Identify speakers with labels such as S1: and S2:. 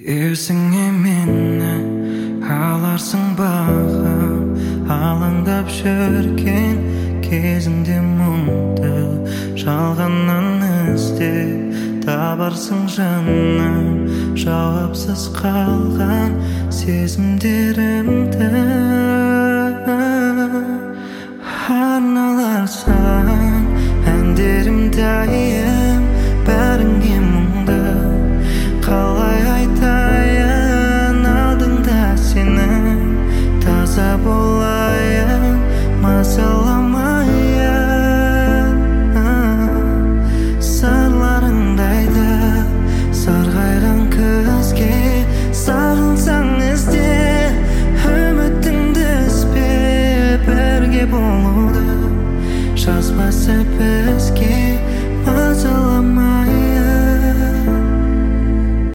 S1: Есіңе мені аларсың бағым, алаңдап жүрген кезіңде мұңды жалғаннан іздеп табарсың жаным, жауапсыз қалған сезімдерімді арналарсан әндерім дайым бәріңе мұңды қалай айтайын алдыңда сенің таза болайын мазаламайын сырларыңдайды сарғайған күзге сағынсаң ізде үмітіңді үзбе бірге болуды жазбасы бізге